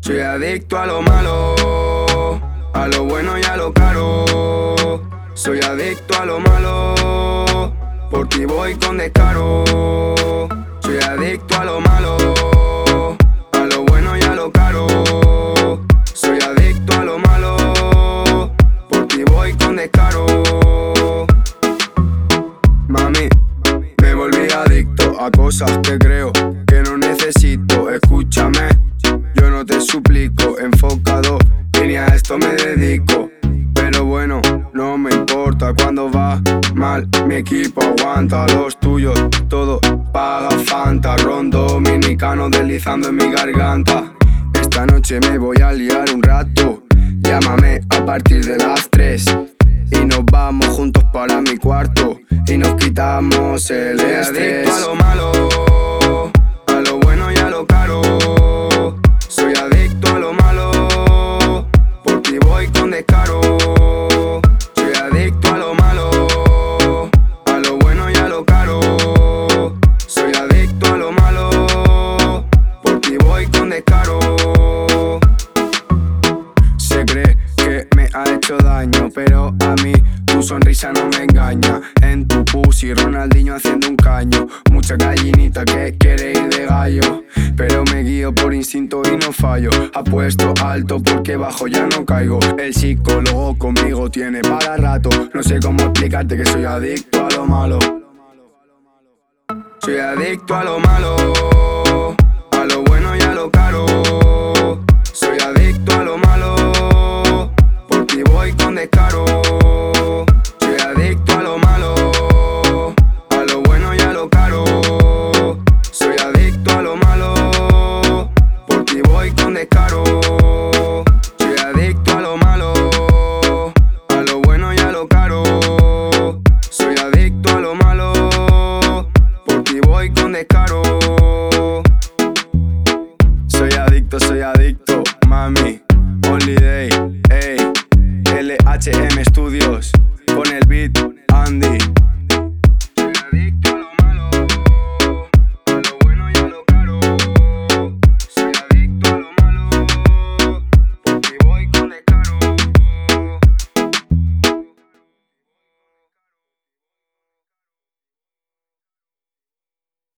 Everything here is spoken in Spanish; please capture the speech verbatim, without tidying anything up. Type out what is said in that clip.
Soy adicto a lo malo, a lo bueno y a lo caro. Soy adicto a lo malo, por ti voy con descaro. Soy adicto a lo malo, a lo bueno y a lo caro. Soy adicto a lo malo, por ti voy con descaro. Mami, me volví adicto a cosas que creo que no necesito. Escúchame, yo no te suplico, enfocado, que ni a esto me dedico. Pero bueno, no me importa cuando va mal, mi equipo aguanta. Los tuyos, todo paga Fanta. Ron dominicano deslizando en mi garganta. Esta noche me voy a liar un rato, llámame a partir de las tres y nos vamos juntos para mi cuarto y nos quitamos el estrés. Soy adicto a lo malo, a lo bueno y a lo caro. Soy adicto a lo malo, por ti voy con descaro. Soy adicto a lo malo, a lo bueno y a lo caro. Soy adicto a lo malo, por ti voy con descaro. Se cree que me ha hecho daño, pero a mí tu sonrisa no me engaña. En tu pussy Ronaldinho haciendo un caño. Mucha gallinita que quiere ir de gallo, pero me guío por instinto y no fallo. Apuesto alto porque bajo ya no caigo. El psicólogo conmigo tiene para rato. No sé cómo explicarte que soy adicto a lo malo. Soy adicto a lo malo, a lo bueno y a lo caro. Soy adicto a lo malo, por ti voy con descaro.